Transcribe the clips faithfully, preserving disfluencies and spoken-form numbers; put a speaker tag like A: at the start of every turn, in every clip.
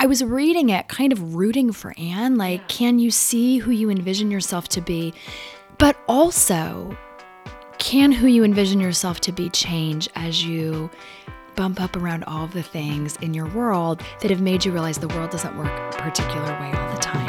A: I was reading it kind of rooting for Anne, like, yeah. Can you see who you envision yourself to be? But also, can who you envision yourself to be change as you bump up around all of the things in your world that have made you realize the world doesn't work a particular way all the time?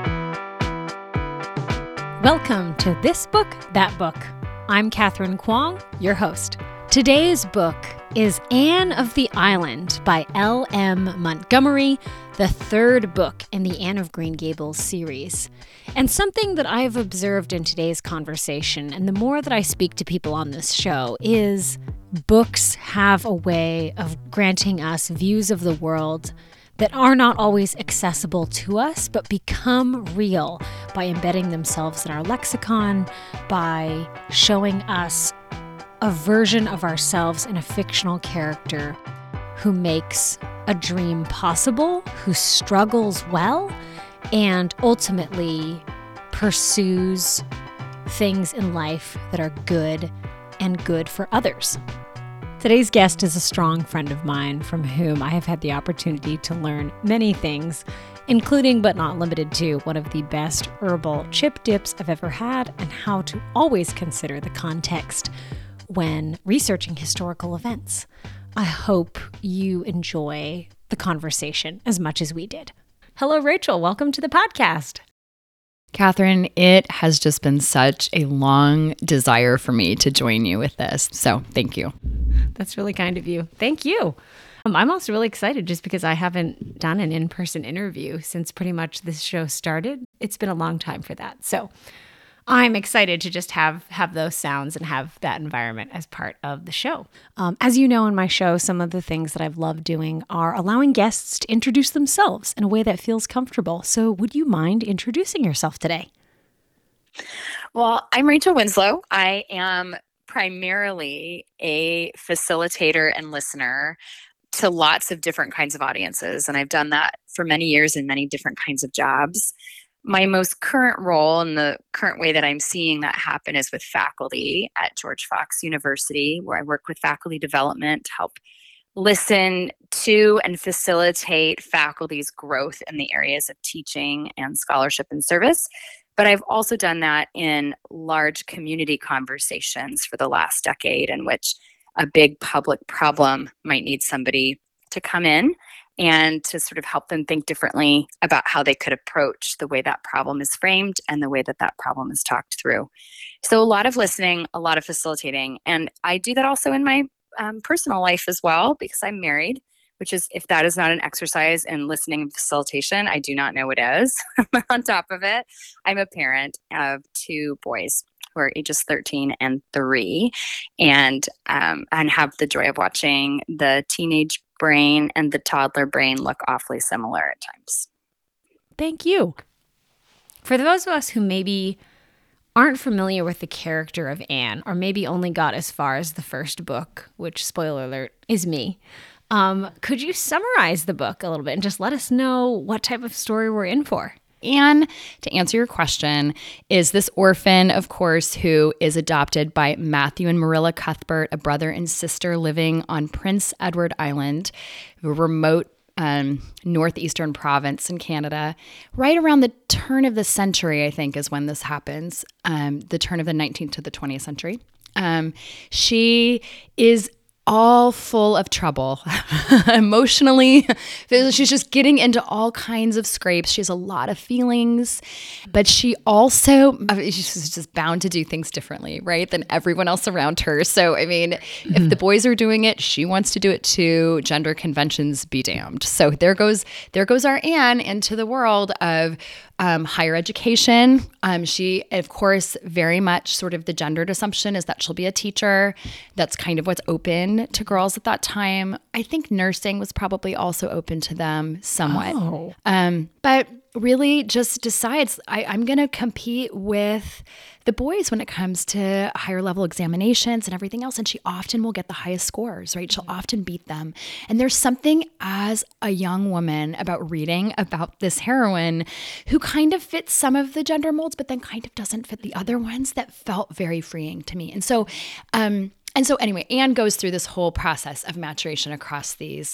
B: Welcome to This Book, That Book. I'm Catherine Kwong, your host. Today's book is Anne of the Island by L M Montgomery, the third book in the Anne of Green Gables series. And something that I've observed in today's conversation, and the more that I speak to people on this show, is books have a way of granting us views of the world that are not always accessible to us, but become real by embedding themselves in our lexicon, by showing us a version of ourselves in a fictional character who makes a dream possible, who struggles well, and ultimately pursues things in life that are good and good for others. Today's guest is a strong friend of mine from whom I have had the opportunity to learn many things, including but not limited to one of the best herbal chip dips I've ever had and how to always consider the context when researching historical events. I hope you enjoy the conversation as much as we did. Hello, Rachel. Welcome to the podcast.
A: Catherine, it has just been such a long desire for me to join you with this. So thank you.
B: That's really kind of you. Thank you. Um, I'm also really excited just because I haven't done an in-person interview since pretty much this show started. It's been a long time for that. So I'm excited to just have have those sounds and have that environment as part of the show. Um, as you know, in my show, some of the things that I've loved doing are allowing guests to introduce themselves in a way that feels comfortable. So would you mind introducing yourself today?
C: Well, I'm Rachel Winslow. I am primarily a facilitator and listener to lots of different kinds of audiences, and I've done that for many years in many different kinds of jobs. My most current role and the current way that I'm seeing that happen is with faculty at George Fox University, where I work with faculty development to help listen to and facilitate faculty's growth in the areas of teaching and scholarship and service. But I've also done that in large community conversations for the last decade, in which a big public problem might need somebody to come in and to sort of help them think differently about how they could approach the way that problem is framed and the way that that problem is talked through. So a lot of listening, a lot of facilitating. And I do that also in my um, personal life as well, because I'm married, which is, if that is not an exercise in listening and facilitation, I do not know what is. On top of it, I'm a parent of two boys who are ages thirteen and three, and um, and have the joy of watching the teenage brain and the toddler brain look awfully similar at times.
B: Thank you. For those of us who maybe aren't familiar with the character of Anne, or maybe only got as far as the first book, which, spoiler alert, is me, um, could you summarize the book a little bit and just let us know what type of story we're in for?
A: Anne, to answer your question, is this orphan, of course, who is adopted by Matthew and Marilla Cuthbert, a brother and sister living on Prince Edward Island, a remote um, northeastern province in Canada. Right around the turn of the century, I think, is when this happens, um, the turn of the nineteenth to the twentieth century. Um, she is all full of trouble emotionally. She's just getting into all kinds of scrapes. She has a lot of feelings, but she also, she's just bound to do things differently, right, than everyone else around her. So, I mean, mm-hmm. if the boys are doing it, she wants to do it too. Gender conventions be damned. So there goes, there goes our Anne into the world of Um, higher education. Um, she, of course, very much sort of the gendered assumption is that she'll be a teacher. That's kind of what's open to girls at that time. I think nursing was probably also open to them somewhat.
B: Oh.
A: Um, but really just decides I, I'm going to compete with the boys when it comes to higher level examinations and everything else. And she often will get the highest scores, right? She'll often beat them. And there's something as a young woman about reading about this heroine who kind of fits some of the gender molds, but then kind of doesn't fit the other ones that felt very freeing to me. And so, um, And so anyway, Anne goes through this whole process of maturation across these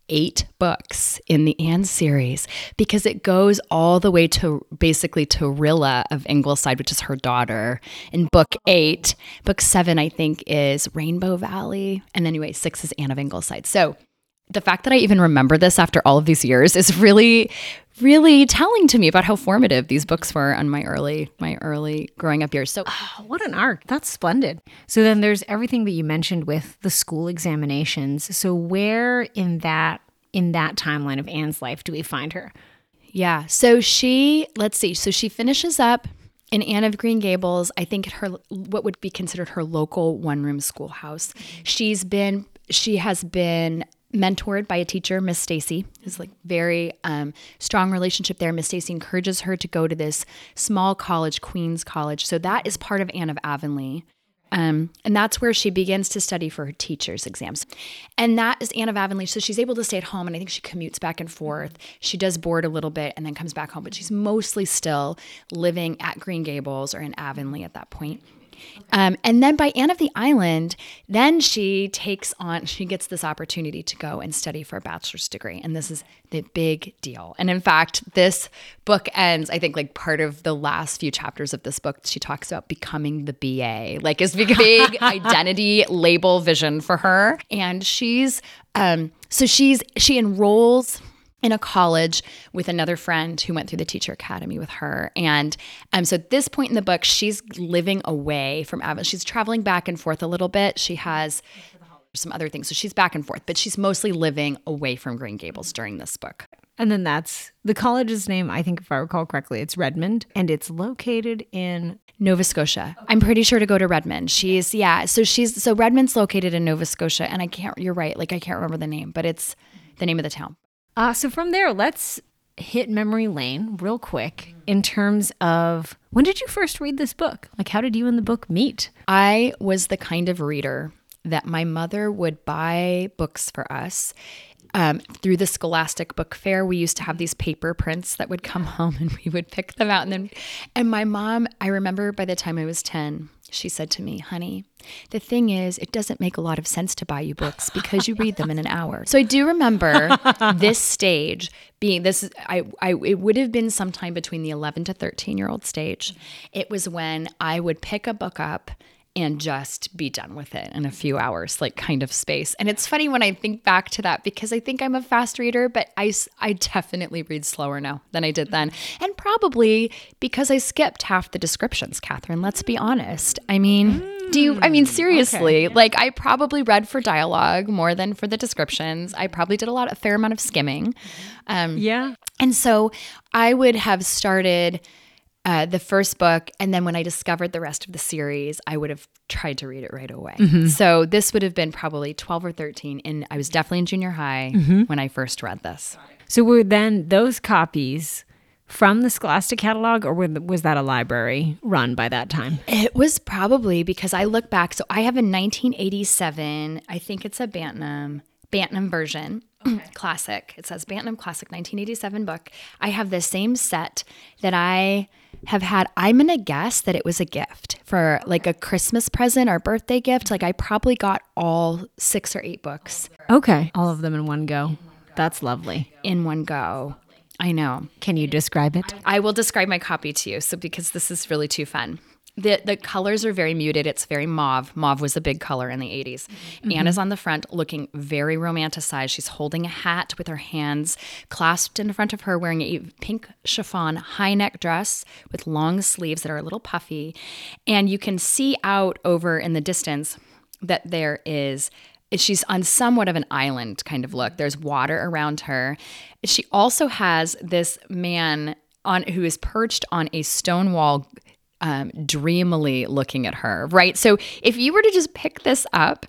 A: eight books in the Anne series because it goes all the way to basically to Rilla of Ingleside, which is her daughter, in book eight. Book seven, I think, is Rainbow Valley. And anyway, six is Anne of Ingleside. So the fact that I even remember this after all of these years is really, really telling to me about how formative these books were on my early, my early growing up years. So,
B: oh, what an arc. That's splendid. So then there's everything that you mentioned with the school examinations. So where in that, in that timeline of Anne's life do we find her?
A: Yeah. So she, let's see. So she finishes up in Anne of Green Gables, I think her, what would be considered her local one-room schoolhouse. She's been, she has been mentored by a teacher, Miss Stacy, who's like very um, strong relationship there. Miss Stacy encourages her to go to this small college, Queens College. So that is part of Anne of Avonlea. Um, and that's where she begins to study for her teacher's exams. And that is Anne of Avonlea. So she's able to stay at home, and I think she commutes back and forth. She does board a little bit and then comes back home, but she's mostly still living at Green Gables or in Avonlea at that point. Um, and then by Anne of the Island, then she takes on, she gets this opportunity to go and study for a bachelor's degree. And this is the big deal. And in fact, this book ends, I think, like part of the last few chapters of this book, she talks about becoming the B A, like is big, big identity label vision for her. And she's, um, so she's, she enrolls in a college with another friend who went through the teacher academy with her. And um, so at this point in the book, she's living away from Avonlea. She's traveling back and forth a little bit. She has some other things. So she's back and forth, but she's mostly living away from Green Gables during this book.
B: And then that's the college's name, I think if I recall correctly, it's Redmond, and it's located in
A: Nova Scotia. I'm pretty sure to go to Redmond. She's, yeah, so she's, so Redmond's located in Nova Scotia, and I can't, you're right, like I can't remember the name, but it's the name of the town.
B: Uh, so from there, let's hit memory lane real quick in terms of when did you first read this book? Like, how did you and the book meet?
A: I was the kind of reader that my mother would buy books for us. Um, through the Scholastic Book Fair, we used to have these paper prints that would come home and we would pick them out. And then, and my mom, I remember by the time I was ten, she said to me, honey, the thing is, it doesn't make a lot of sense to buy you books because you read them in an hour. So I do remember this stage being this, I, I, it would have been sometime between the eleven to thirteen year old stage. It was when I would pick a book up and just be done with it in a few hours, like kind of space. And it's funny when I think back to that because I think I'm a fast reader, but I, I definitely read slower now than I did then. And probably because I skipped half the descriptions, Catherine, let's be honest. I mean, do you, I mean, seriously, okay. Like I probably read for dialogue more than for the descriptions. I probably did a lot, a fair amount of skimming. Um,
B: yeah.
A: And so I would have started Uh, the first book, and then when I discovered the rest of the series, I would have tried to read it right away. Mm-hmm. So this would have been probably twelve or thirteen, and I was definitely in junior high mm-hmm. when I first read this.
B: So were then those copies from the Scholastic catalog, or was that a library run by that time?
A: It was probably, because I look back, so I have a nineteen eighty-seven, I think it's a Bantam, Bantam version. Okay. Classic. It says Bantam Classic nineteen eighty-seven book. I have the same set that I have had. I'm going to guess that it was a gift for like a Christmas present or birthday gift. Like I probably got all six or eight books.
B: Okay. All of them in one go. That's lovely.
A: In one go. I know.
B: Can you describe it?
A: I will describe my copy to you. So because this is really too fun. The the colors are very muted. It's very mauve. Mauve was a big color in the eighties. Mm-hmm. Anne is on the front looking very romanticized. She's holding a hat with her hands clasped in front of her, wearing a pink chiffon high neck dress with long sleeves that are a little puffy. And you can see out over in the distance that there is, she's on somewhat of an island kind of look. There's water around her. She also has this man on who is perched on a stone wall, Um, dreamily looking at her, right? So if you were to just pick this up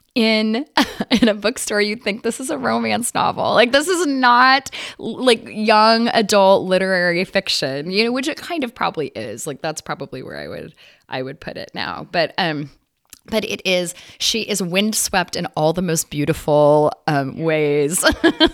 A: in in a bookstore, you'd think this is a romance novel. Like this is not like young adult literary fiction, you know, which it kind of probably is. Like that's probably where I would I would put it now. But um, But it is, she is windswept in all the most beautiful um, ways.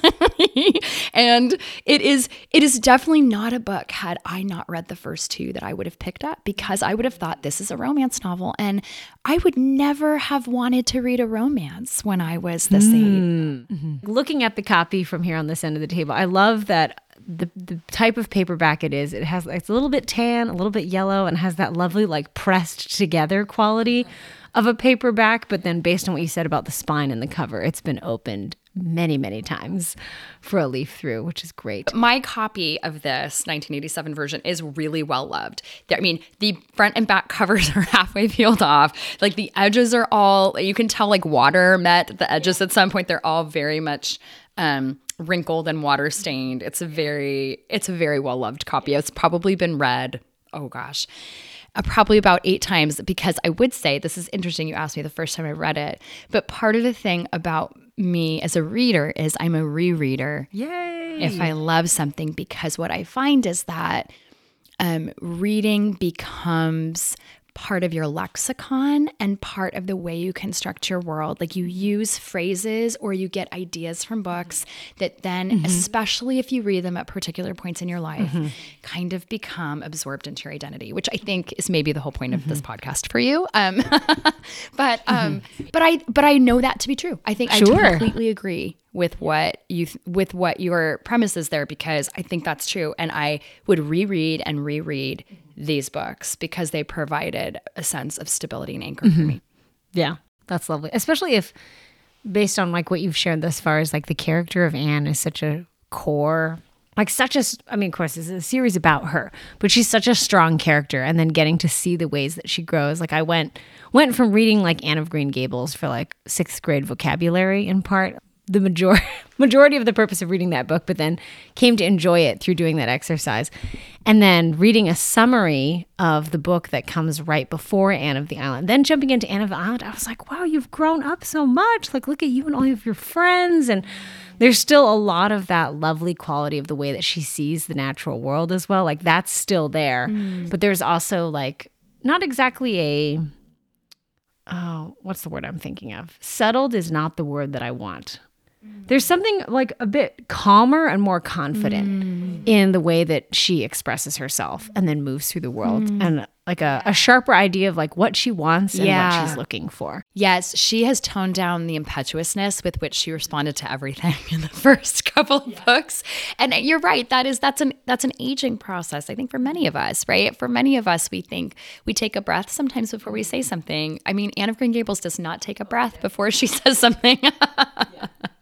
A: And it is, it is definitely not a book, had I not read the first two, that I would have picked up, because I would have thought this is a romance novel. And I would never have wanted to read a romance when I was this
B: Mm.
A: age.
B: Mm-hmm. Looking at the copy from here on this end of the table, I love that the the type of paperback it is. It has, it's a little bit tan, a little bit yellow, and has that lovely like pressed together quality of a paperback. But then based on what you said about the spine and the cover, it's been opened many, many times for a leaf through, which is great.
A: My copy of this nineteen eighty-seven version is really well loved. I mean, the front and back covers are halfway peeled off. Like the edges are all, you can tell like water met the edges at some point. They're all very much um, wrinkled and water stained. It's a very, it's a very well loved copy. It's probably been read, oh gosh, Uh, probably about eight times, because I would say, this is interesting, you asked me the first time I read it, but part of the thing about me as a reader is I'm a rereader.
B: Yay!
A: If I love something, because what I find is that um, reading becomes part of your lexicon and part of the way you construct your world. Like you use phrases or you get ideas from books that then, mm-hmm. especially if you read them at particular points in your life, mm-hmm. kind of become absorbed into your identity, which I think is maybe the whole point of mm-hmm. this podcast for you. Um, but um, mm-hmm. but I but I know that to be true. I think
B: sure.
A: I completely agree with what you th- with what your premise is there, because I think that's true. And I would reread and reread these books because they provided a sense of stability and anchor
B: mm-hmm.
A: for me.
B: Yeah, that's lovely. Especially if, based on like what you've shared thus far, is like the character of Anne is such a core, like such a, I mean, of course, it's a series about her, but she's such a strong character. And then getting to see the ways that she grows. Like I went, went from reading like Anne of Green Gables for like sixth grade vocabulary in part, the major- majority of the purpose of reading that book, but then came to enjoy it through doing that exercise. And then reading a summary of the book that comes right before Anne of the Island. Then jumping into Anne of the Island, I was like, wow, you've grown up so much. Like, look at you and all of your friends. And there's still a lot of that lovely quality of the way that she sees the natural world as well. Like, that's still there. Mm. But there's also, like, not exactly a, oh, what's the word I'm thinking of? Settled is not the word that I want. There's something like a bit calmer and more confident mm. in the way that she expresses herself and then moves through the world mm. and like a, a sharper idea of like what she wants and
A: yeah.
B: what she's looking for.
A: Yes, she has toned down the impetuousness with which she responded to everything in the first couple of yeah. books. And you're right, that is that's an that's an aging process, I think, for many of us, right? For many of us, we think we take a breath sometimes before we say something. I mean, Anne of Green Gables does not take a breath before she says something.
B: yeah.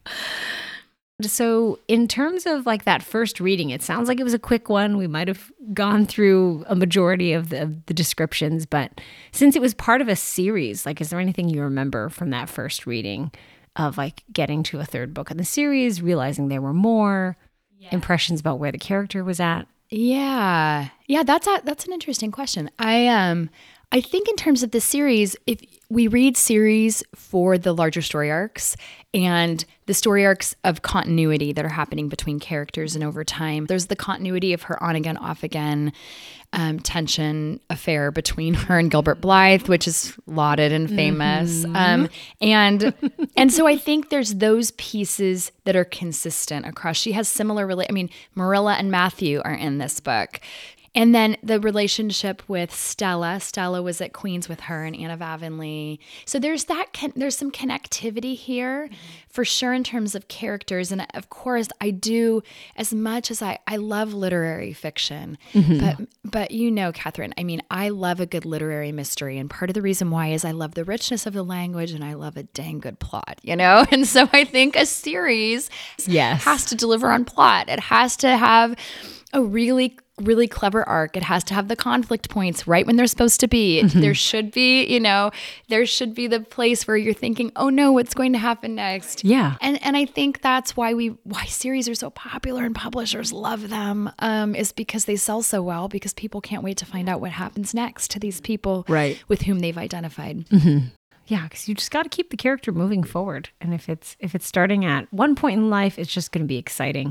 B: So in terms of like that first reading, it sounds like it was a quick one. We might have gone through a majority of the, of the descriptions, but since it was part of a series, like, is there anything you remember from that first reading of like getting to a third book in the series, realizing there were more yeah. impressions about where the character was at?
A: Yeah. Yeah, that's a, that's an interesting question. I um I think in terms of the series, if we read series for the larger story arcs and the story arcs of continuity that are happening between characters and over time, there's the continuity of her on again, off again um, tension affair between her and Gilbert Blythe, which is lauded and famous. Mm-hmm. Um, and and so I think there's those pieces that are consistent across. She has similar, rela- I mean, Marilla and Matthew are in this book. And then the relationship with Stella. Stella was at Queens with her and Anne of Avonlea. So there's that. Con- there's some connectivity here, mm-hmm. for sure, in terms of characters. And of course, I do, as much as I, I love literary fiction. Mm-hmm. But but you know, Catherine, I mean, I love a good literary mystery. And part of the reason why is I love the richness of the language and I love a dang good plot, you know? And so I think a series
B: yes.
A: has to deliver on plot. It has to have a really really clever arc. It has to have the conflict points right when they're supposed to be. Mm-hmm. There should be, you know, there should be the place where you're thinking, oh no, what's going to happen next?
B: Yeah.
A: And and I think that's why we why series are so popular and publishers love them, um, is because they sell so well, because people can't wait to find out what happens next to these people
B: right.
A: with whom they've identified.
B: Mm-hmm. Yeah, because you just got to keep the character moving forward. And if it's if it's starting at one point in life, it's just going to be exciting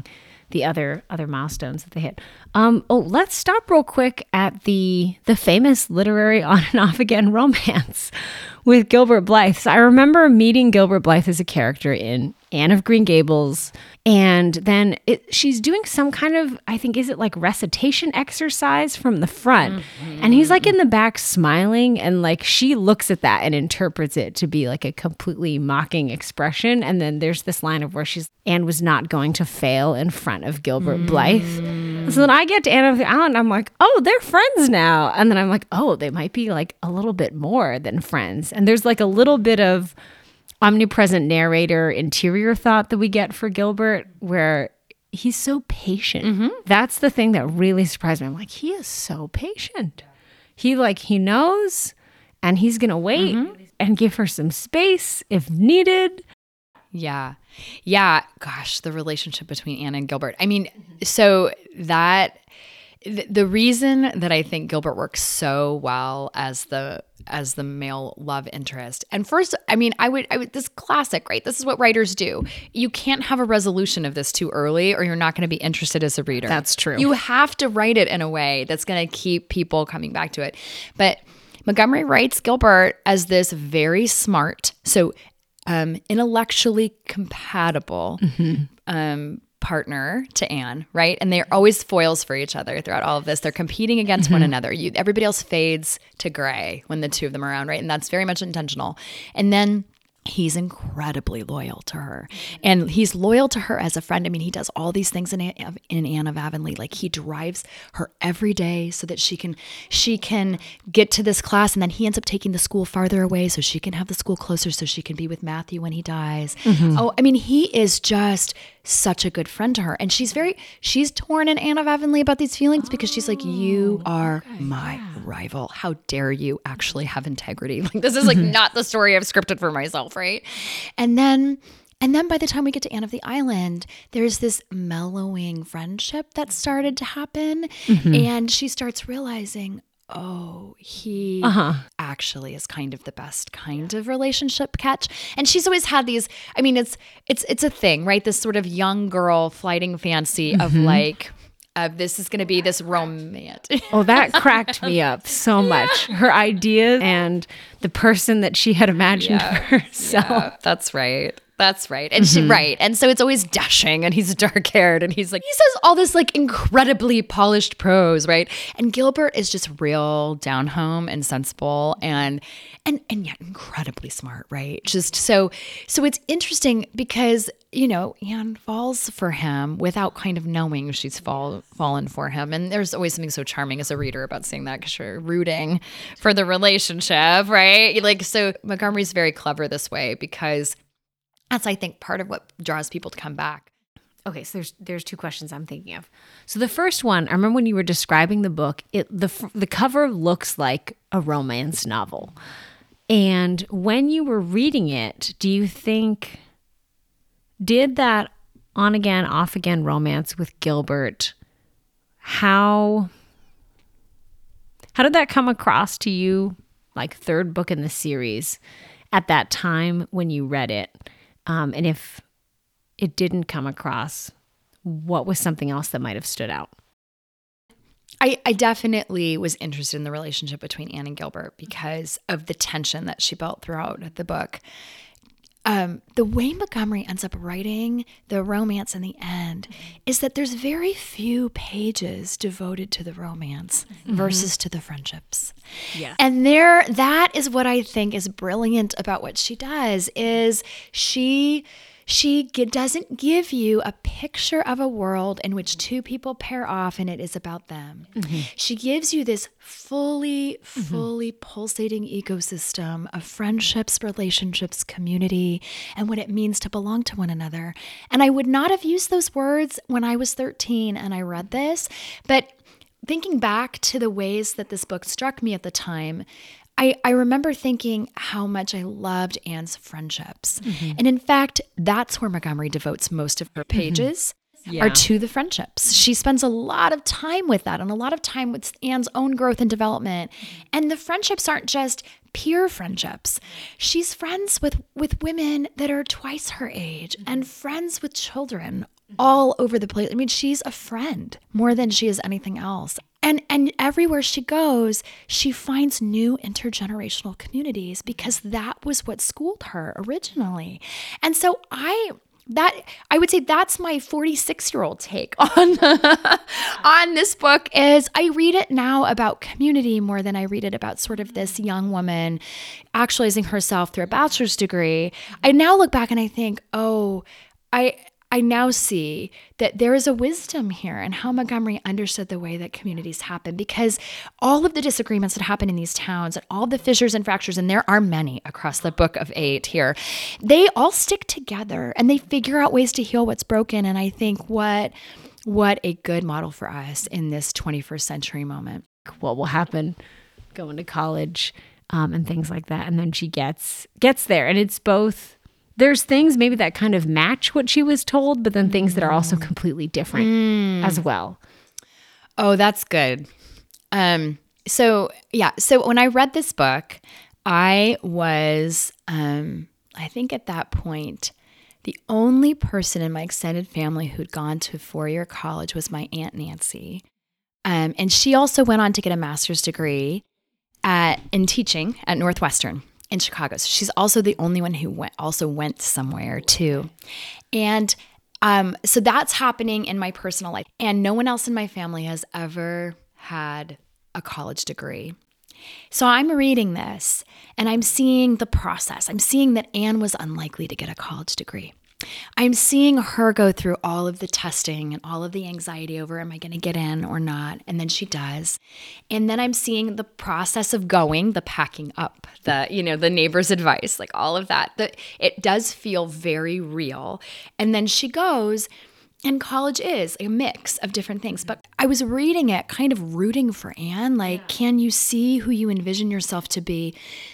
B: the other other milestones that they hit. Um, oh, let's stop real quick at the the famous literary on and off again romance with Gilbert Blythe. So I remember meeting Gilbert Blythe as a character in Anne of Green Gables, and then it, she's doing some kind of, I think, is it like recitation exercise from the front, mm-hmm. and he's like in the back smiling, and like she looks at that and interprets it to be like a completely mocking expression. And then there's this line of where she's Anne was not going to fail in front of Gilbert mm. Blythe. So then I get to Anne of the Island, I'm like, oh, they're friends now. And then I'm like, oh, they might be like a little bit more than friends. And there's like a little bit of omnipresent narrator interior thought that we get for Gilbert, where he's so patient. Mm-hmm. That's the thing that really surprised me. I'm like, he is so patient. He like, he knows, and he's going to wait mm-hmm. and give her some space if needed.
A: Yeah. Yeah. Gosh, the relationship between Anne and Gilbert. I mean, so that th- the reason that I think Gilbert works so well as the as the male love interest. And first, I mean, I would I would this classic, right? This is what writers do. You can't have a resolution of this too early or you're not going to be interested as a reader.
B: That's true.
A: You have to write it in a way that's going to keep people coming back to it. But Montgomery writes Gilbert as this very smart, so Um, intellectually compatible mm-hmm. um, partner to Anne, right? And they're always foils for each other throughout all of this. They're competing against mm-hmm. one another. You, everybody else fades to gray when the two of them are around, right? And that's very much intentional. And then he's incredibly loyal to her. And he's loyal to her as a friend. I mean, he does all these things in, in Anne of Avonlea. Like he drives her every day so that she can she can get to this class. And then he ends up taking the school farther away so she can have the school closer so she can be with Matthew when he dies. Mm-hmm. Oh, I mean, he is just such a good friend to her. And she's very, she's torn in Anne of Avonlea about these feelings because she's like, you are okay, my yeah. rival. How dare you actually have integrity? Like this is like not the story I've scripted for myself, right? And then, and then by the time we get to Anne of the Island, there's this mellowing friendship that started to happen. Mm-hmm. And she starts realizing, oh, he uh-huh. actually is kind of the best kind of relationship catch. And she's always had these, I mean, it's it's it's a thing, right? This sort of young girl flighting fancy mm-hmm. of like, uh, this is going to be this romantic.
B: Oh, that cracked me up so much. Yeah. Her ideas and the person that she had imagined
A: yeah.
B: for herself.
A: Yeah, that's right. That's right. And mm-hmm. she, right. And so it's always dashing and he's dark haired and he's like, he says all this like incredibly polished prose, right? And Gilbert is just real down home and sensible and, and, and yet incredibly smart, right? Just so, so it's interesting because, you know, Anne falls for him without kind of knowing she's fall, fallen for him. And there's always something so charming as a reader about seeing that because you're rooting for the relationship, right? Like, so Montgomery's very clever this way because that's, I think, part of what draws people to come back.
B: Okay, so there's there's two questions I'm thinking of. So the first one, I remember when you were describing the book, it the the cover looks like a romance novel. And when you were reading it, do you think, did that on again, off again romance with Gilbert, how how did that come across to you, like third book in the series, at that time when you read it? Um, and if it didn't come across, what was something else that might have stood out?
A: I, I definitely was interested in the relationship between Anne and Gilbert because of the tension that she built throughout the book. Um, the way Montgomery ends up writing the romance in the end is that there's very few pages devoted to the romance mm-hmm. versus to the friendships.
B: Yeah.
A: And there, that is what I think is brilliant about what she does is she... She g- doesn't give you a picture of a world in which two people pair off and it is about them. Mm-hmm. She gives you this fully, fully mm-hmm. pulsating ecosystem of friendships, relationships, community, and what it means to belong to one another. And I would not have used those words when I was thirteen and I read this, but thinking back to the ways that this book struck me at the time, I, I remember thinking how much I loved Anne's friendships. Mm-hmm. And in fact, that's where Montgomery devotes most of her pages mm-hmm. yeah. are to the friendships. She spends a lot of time with that and a lot of time with Anne's own growth and development. And the friendships aren't just peer friendships. She's friends with, with women that are twice her age and friends with children all over the place. I mean, she's a friend more than she is anything else. And and everywhere she goes, she finds new intergenerational communities because that was what schooled her originally. And so I that I would say that's my forty-six-year-old take on on this book is I read it now about community more than I read it about sort of this young woman actualizing herself through a bachelor's degree. I now look back and I think, oh, I I now see that there is a wisdom here in how Montgomery understood the way that communities happen, because all of the disagreements that happen in these towns and all the fissures and fractures, and there are many across the book of eight here, they all stick together and they figure out ways to heal what's broken. And I think what what a good model for us in this twenty-first century moment.
B: What will happen going to college um, and things like that. And then she gets gets there, and it's both. There's things maybe that kind of match what she was told, but then things that are also completely different mm. as well.
A: Oh, that's good. Um, so yeah, so when I read this book, I was, um, I think at that point, the only person in my extended family who'd gone to a four-year college was my Aunt Nancy. Um, and she also went on to get a master's degree at, in teaching at Northwestern in Chicago. So she's also the only one who went, also went somewhere too. And um, so that's happening in my personal life. And no one else in my family has ever had a college degree. So I'm reading this and I'm seeing the process. I'm seeing that Anne was unlikely to get a college degree. I'm seeing her go through all of the testing and all of the anxiety over, am I going to get in or not? And then she does. And then I'm seeing the process of going, the packing up, the, you know, the neighbor's advice, like all of that. The, it does feel very real. And then she goes, and college is a mix of different things. But I was reading it kind of rooting for Anne, like, yeah. Can you see who you envision yourself to be?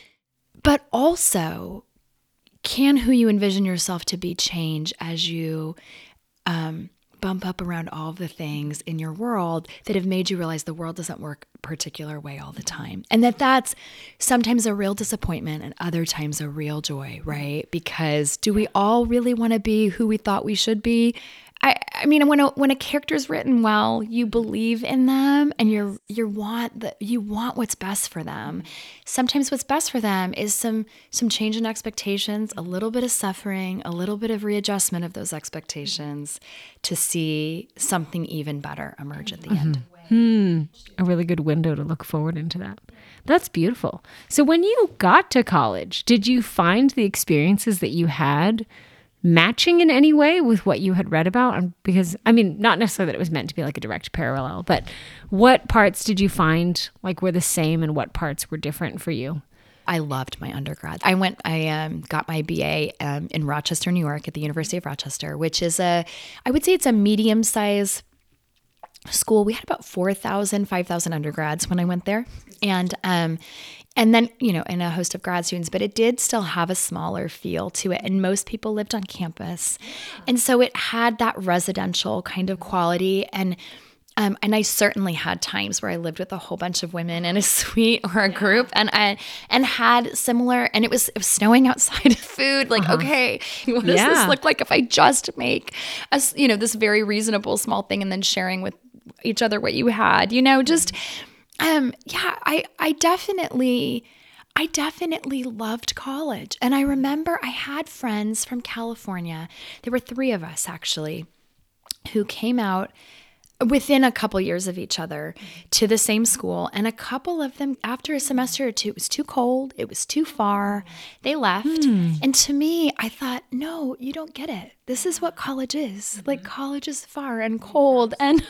A: But also, can who you envision yourself to be change as you um, bump up around all of the things in your world that have made you realize the world doesn't work a particular way all the time? And that that's sometimes a real disappointment and other times a real joy, right? Because do we all really want to be who we thought we should be? I, I mean, when a when a character's written well, you believe in them and you're you want the you want what's best for them. Sometimes what's best for them is some some change in expectations, a little bit of suffering, a little bit of readjustment of those expectations to see something even better emerge at the
B: mm-hmm.
A: end.
B: Hmm. A really good window to look forward into that. That's beautiful. So when you got to college, did you find the experiences that you had matching in any way with what you had read about? Because, I mean, not necessarily that it was meant to be like a direct parallel, but what parts did you find like were the same and what parts were different for you?
A: I loved my undergrad. I went, I um, got my B A um, in Rochester, New York at the University of Rochester, which is a, I would say it's a medium-sized school. We had about four thousand, five thousand undergrads when I went there. And, um, And then, you know, and a host of grad students, but it did still have a smaller feel to it. And most people lived on campus. And so it had that residential kind of quality. And um, and I certainly had times where I lived with a whole bunch of women in a suite or a group and I, and had similar, and it was, it was snowing outside, food, like, uh-huh. okay, what does
B: yeah.
A: this look like if I just make, a, you know, this very reasonable small thing and then sharing with each other what you had, you know, just... Um, yeah, I, I definitely, I definitely loved college. And I remember I had friends from California. There were three of us actually who came out within a couple years of each other to the same school. And a couple of them, after a semester or two, it was too cold. It was too far. They left. Hmm. And to me, I thought, no, you don't get it. This is what college is. Like, college is far and cold and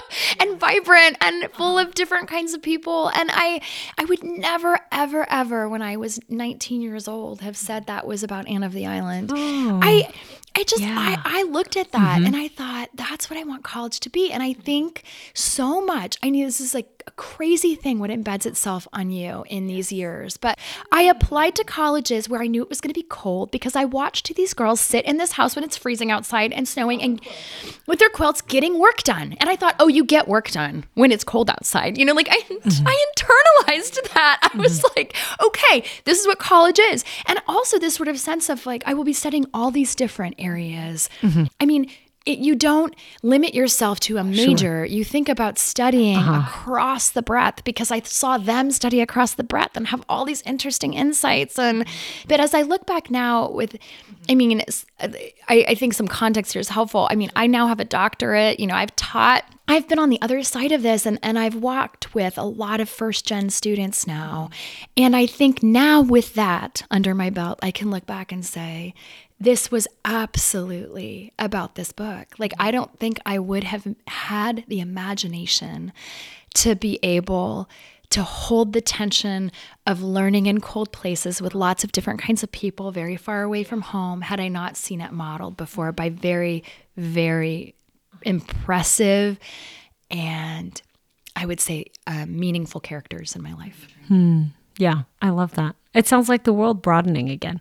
A: and vibrant and full of different kinds of people. And I I would never, ever, ever, when I was nineteen years old, have said that was about Anne of the Island. Oh, I I just, yeah. I, I looked at that mm-hmm. and I thought, that's what I want college to be. And I think so much, I mean, this is like a crazy thing what embeds itself on you in these years. But I applied to colleges where I knew it was going to be cold because I watched these girls sit in this house when it's freezing outside and snowing and with their quilts getting work done. And I thought, oh, you get work done when it's cold outside. You know, like I, mm-hmm. I internalized that. I mm-hmm. was like, okay, this is what college is. And also this sort of sense of like, I will be studying all these different areas. Mm-hmm. I mean, it, you don't limit yourself to a major. Sure. You think about studying uh-huh. across the breadth, because I saw them study across the breadth and have all these interesting insights. And but as I look back now with, I mean, I, I think some context here is helpful. I mean, I now have a doctorate. You know, I've taught, I've been on the other side of this, and, and I've walked with a lot of first gen students now. And I think now with that under my belt, I can look back and say, this was absolutely about this book. Like, I don't think I would have had the imagination to be able to hold the tension of learning in cold places with lots of different kinds of people very far away from home had I not seen it modeled before by very, very impressive and, I would say, uh, meaningful characters in my life.
B: Hmm. Yeah, I love that. It sounds like the world broadening again.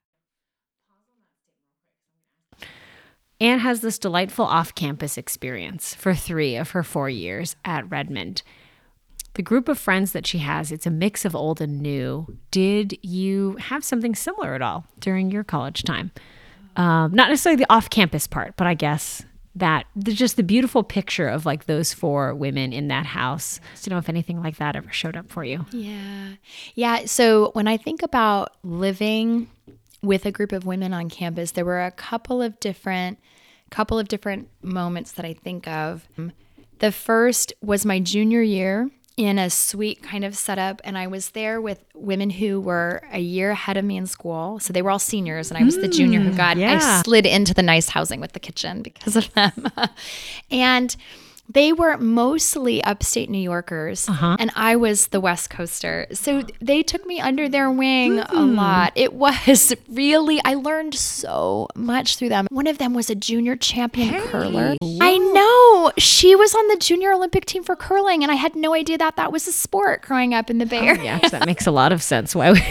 B: Anne has this delightful off-campus experience for three of her four years at Redmond. The group of friends that she has, it's a mix of old and new. Did you have something similar at all during your college time? Um, not necessarily the off-campus part, but I guess that just the beautiful picture of like those four women in that house. Just to know if anything like that ever showed up for you.
A: Yeah. Yeah. So when I think about living with a group of women on campus, there were a couple of different, couple of different moments that I think of. The first was my junior year in a suite kind of setup, and I was there with women who were a year ahead of me in school. So they were all seniors, and I was mm, the junior who got, yeah. I slid into the nice housing with the kitchen because of them. And they were mostly upstate New Yorkers, uh-huh. and I was the West Coaster. So they took me under their wing mm-hmm. a lot. It was really, I learned so much through them. One of them was a junior champion hey. curler. Whoa. I know. She was on the junior Olympic team for curling, and I had no idea that that was a sport growing up in the Bay Area.
B: Oh, yeah, that makes a lot of sense. Why would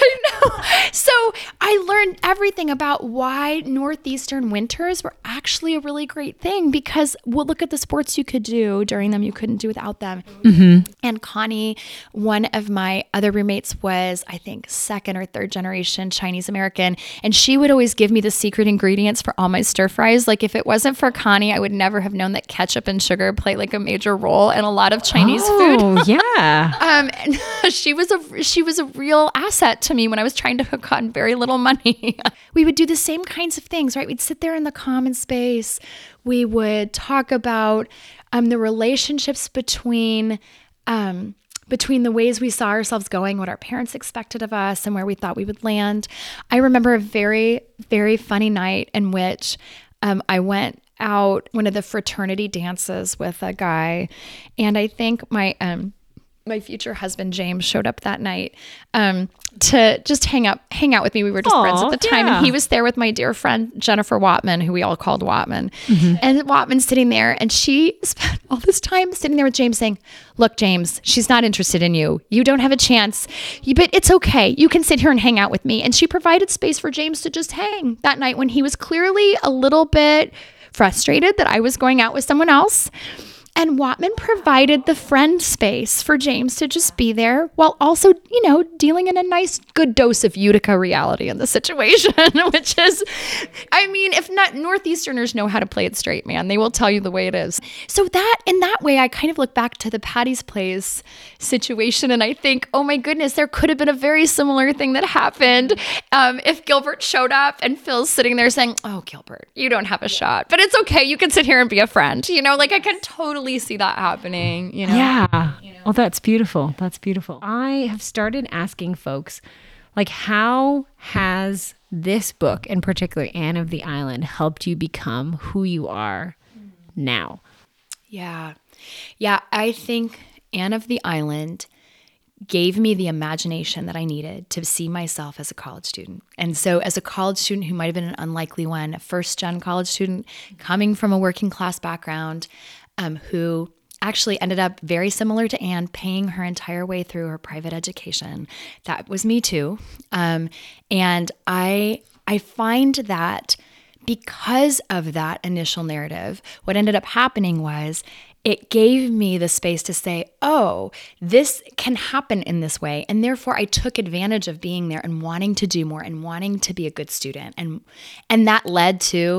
A: So I learned everything about why Northeastern winters were actually a really great thing, because we'll look at the sports you could do during them you couldn't do without them. Mm-hmm. And Connie, one of my other roommates, was, I think, second or third generation Chinese American. And she would always give me the secret ingredients for all my stir fries. Like, if it wasn't for Connie, I would never have known that ketchup and sugar play like a major role in a lot of Chinese
B: oh,
A: food.
B: Oh, yeah.
A: um, and she was a she was a real asset to me when I was trying to hook on very little money. We would do the same kinds of things, right? We'd sit there in the common space. We would talk about um, the relationships between um, between the ways we saw ourselves going, what our parents expected of us, and where we thought we would land. I remember a very, very funny night in which um, I went out one of the fraternity dances with a guy, and I think my um, my future husband James showed up that night um, to just hang up, hang out with me. We were just Aww, friends at the time, yeah. and he was there with my dear friend Jennifer Watman, who we all called Watman. Mm-hmm. And Watman's sitting there, and she spent all this time sitting there with James, saying, "Look, James, she's not interested in you. You don't have a chance, you, but it's okay. You can sit here and hang out with me." And she provided space for James to just hang that night when he was clearly a little bit frustrated that I was going out with someone else. And Watman provided the friend space for James to just be there while also, you know, dealing in a nice, good dose of Utica reality in the situation, which is, I mean, if not, Northeasterners know how to play it straight, man. They will tell you the way it is. So that, in that way, I kind of look back to the Patty's Place situation, and I think, oh my goodness, there could have been a very similar thing that happened um, if Gilbert showed up and Phil's sitting there saying, "Oh, Gilbert, you don't have a shot, but it's okay. You can sit here and be a friend." You know, like I can totally see that happening, you know?
B: Yeah. You know? Oh, that's beautiful. That's beautiful. I have started asking folks, like, how has this book, in particular, Anne of the Island, helped you become who you are now?
A: Yeah. Yeah. I think Anne of the Island gave me the imagination that I needed to see myself as a college student. And so as a college student who might have been an unlikely one, a first-gen college student coming from a working class background, Um, who actually ended up very similar to Anne, paying her entire way through her private education. That was me too. Um, and I I find that because of that initial narrative, what ended up happening was it gave me the space to say, oh, this can happen in this way. And therefore, I took advantage of being there and wanting to do more and wanting to be a good student. And and that led to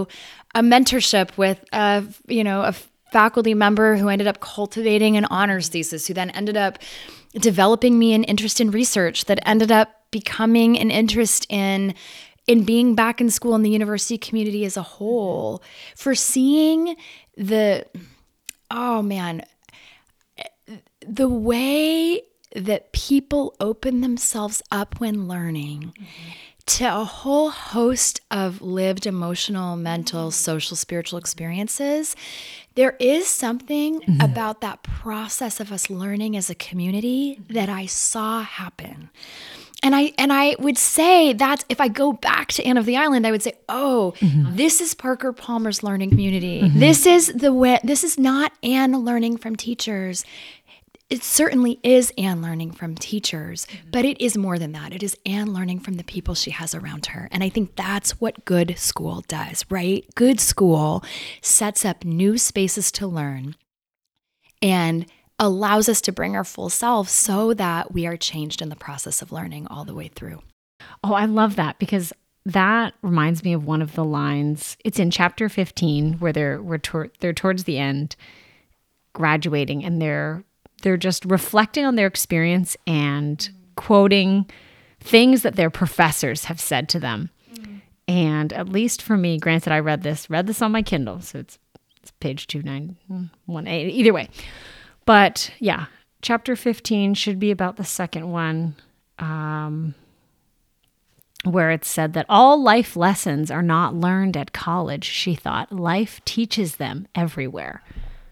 A: a mentorship with a, you know, a faculty member who ended up cultivating an honors thesis, who then ended up developing me an interest in research that ended up becoming an interest in in being back in school in the university community as a whole. For seeing the, oh man, the way that people open themselves up when learning mm-hmm. to a whole host of lived emotional, mental, social, spiritual experiences. There is something mm-hmm. about that process of us learning as a community mm-hmm. that I saw happen. And I and I would say that if I go back to Anne of the Island, I would say, oh, mm-hmm. this is Parker Palmer's learning community. Mm-hmm. This is the way, this is not Anne learning from teachers. It certainly is Anne learning from teachers, mm-hmm. but it is more than that. It is Anne learning from the people she has around her. And I think that's what good school does, right? Good school sets up new spaces to learn and allows us to bring our full selves so that we are changed in the process of learning all the way through.
B: Oh, I love that, because that reminds me of one of the lines. It's in chapter fifteen where they're we're tor- they're towards the end, graduating, and they're they're just reflecting on their experience and mm. quoting things that their professors have said to them. Mm. And at least for me, granted, I read this read this on my Kindle, so it's it's page two nine one eight. Either way. But yeah, chapter fifteen should be about the second one, um, where it's said that all life lessons are not learned at college, she thought. Life teaches them everywhere.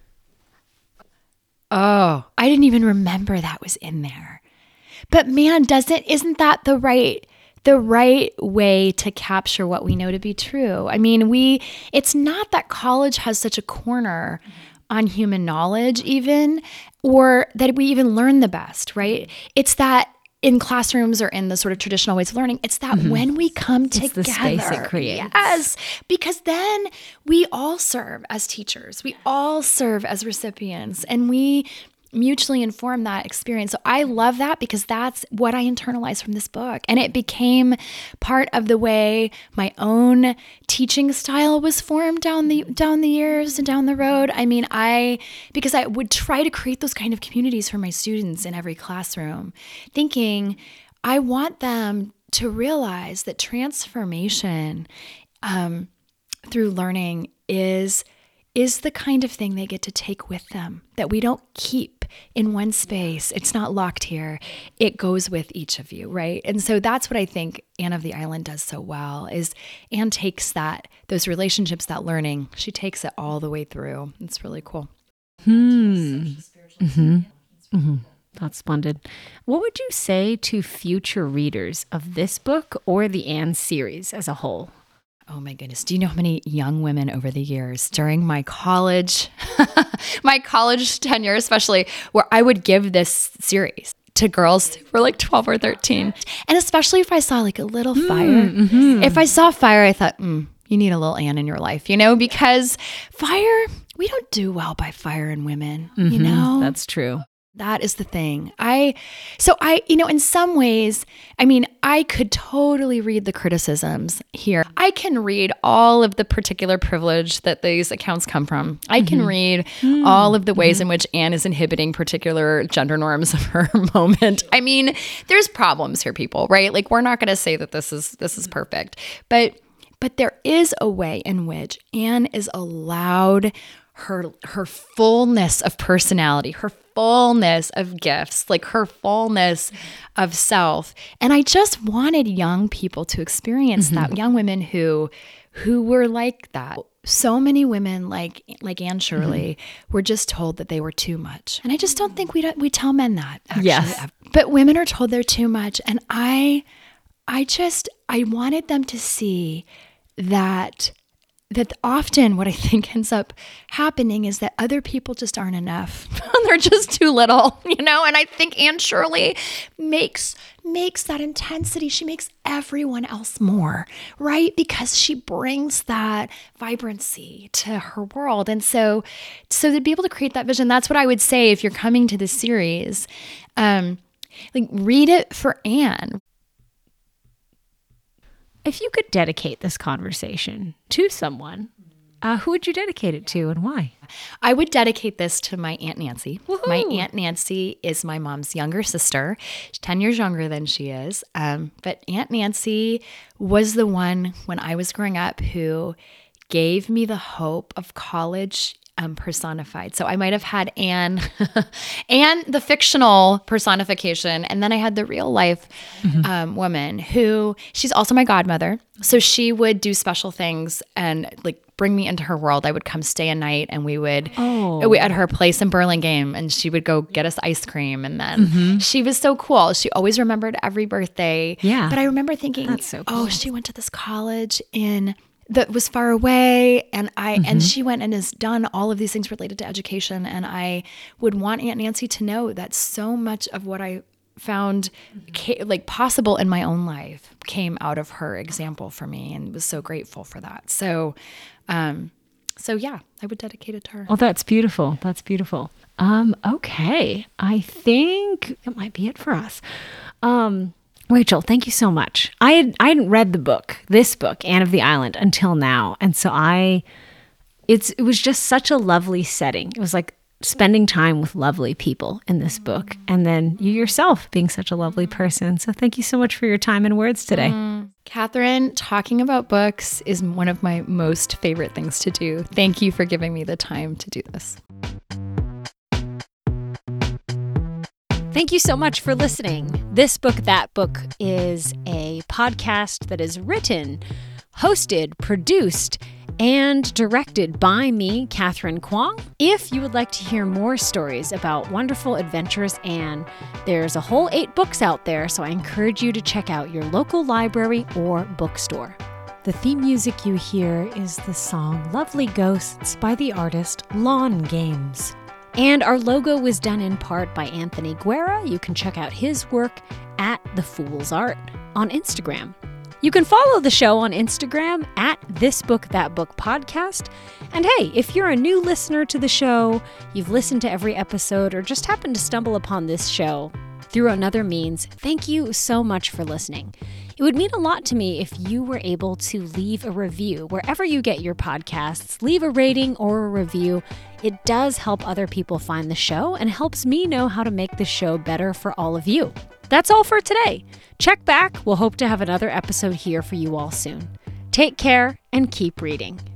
A: Oh, I didn't even remember that was in there. But man, doesn't isn't that the right the right way to capture what we know to be true? I mean, we it's not that college has such a corner on human knowledge even, or that we even learn the best, right? It's that in classrooms or in the sort of traditional ways of learning, it's that mm-hmm. when we come
B: it's
A: together,
B: the space it creates.
A: Yes, because then we all serve as teachers, we all serve as recipients, and we mutually inform that experience. So I love that, because that's what I internalized from this book. And it became part of the way my own teaching style was formed down the down the years and down the road. I mean, I because I would try to create those kind of communities for my students in every classroom, thinking I want them to realize that transformation um, through learning is is the kind of thing they get to take with them, that we don't keep in one space. It's not locked here. It goes with each of you, right? And so that's what I think Anne of the Island does so well, is Anne takes that, those relationships, that learning, she takes it all the way through. It's really cool.
B: Hmm. Mm-hmm. Mm-hmm. That's splendid. What would you say to future readers of this book or the Anne series as a whole?
A: Oh my goodness. Do you know how many young women over the years during my college, my college tenure especially, where I would give this series to girls who were like twelve or thirteen. And especially if I saw like a little fire. Mm-hmm. If I saw fire, I thought, mm, you need a little Anne in your life, you know, because fire, we don't do well by fire in women, mm-hmm. you know?
B: That's true.
A: That is the thing. I, so I, you know, in some ways, I mean, I could totally read the criticisms here. I can read all of the particular privilege that these accounts come from. I can mm-hmm. read mm-hmm. all of the ways mm-hmm. in which Anne is inhibiting particular gender norms of her moment. I mean, there's problems here, people, right? Like, we're not going to say that this is, this is perfect, but, but there is a way in which Anne is allowed her, her fullness of personality, her fullness of gifts, like her fullness of self. And I just wanted young people to experience mm-hmm. that, young women who who were like that. So many women like like Anne Shirley mm-hmm. were just told that they were too much. And I just don't think we don't, we tell men that, actually.
B: Yes.
A: But women are told they're too much. And I I just I wanted them to see that that often what I think ends up happening is that other people just aren't enough. They're just too little, you know? And I think Anne Shirley makes makes that intensity. She makes everyone else more, right? Because she brings that vibrancy to her world. And so, so to be able to create that vision, that's what I would say if you're coming to this series. Um, like, read it for Anne.
B: If you could dedicate this conversation to someone, Uh, who would you dedicate it to and why?
A: I would dedicate this to my Aunt Nancy.
B: Woohoo!
A: My Aunt Nancy is my mom's younger sister. She's ten years younger than she is. Um, but Aunt Nancy was the one when I was growing up who gave me the hope of college um, personified. So I might have had Anne, Anne, the fictional personification, and then I had the real life mm-hmm. um, woman who, she's also my godmother. So she would do special things and like bring me into her world. I would come stay a night and we would, oh. we, at her place in Burlingame, and she would go get us ice cream. And then mm-hmm. she was so cool. She always remembered every birthday.
B: Yeah.
A: But I remember thinking,
B: That's so cool.
A: oh, she went to this college in that was far away, and I mm-hmm. and she went and has done all of these things related to education, and I would want Aunt Nancy to know that so much of what I found ca- like possible in my own life came out of her example for me, and was so grateful for that. So, um, so yeah, I would dedicate it to her.
B: Oh, that's beautiful. That's beautiful. Um, okay, I think that might be it for us. Um, Rachel, thank you so much. I had I hadn't read the book, this book, Anne of the Island, until now, and so I, it's it was just such a lovely setting. It was like spending time with lovely people in this book, and then you yourself being such a lovely person. So thank you so much for your time and words today.
A: Mm. Catherine, talking about books is one of my most favorite things to do. Thank you for giving me the time to do this.
B: Thank you so much for listening. This Book, That Book is a podcast that is written, hosted, produced, and directed by me, Catherine Kwong. If you would like to hear more stories about wonderful, adventurous Anne, there's a whole eight books out there, so I encourage you to check out your local library or bookstore. The theme music you hear is the song Lovely Ghosts by the artist Lawn Games. And our logo was done in part by Anthony Guerra. You can check out his work at The Fool's Art on Instagram. You can follow the show on Instagram at This Book, That Book Podcast. And hey, if you're a new listener to the show, you've listened to every episode, or just happened to stumble upon this show through another means, thank you so much for listening. It would mean a lot to me if you were able to leave a review wherever you get your podcasts. Leave a rating or a review. It does help other people find the show and helps me know how to make the show better for all of you. That's all for today. Check back. We'll hope to have another episode here for you all soon. Take care and keep reading.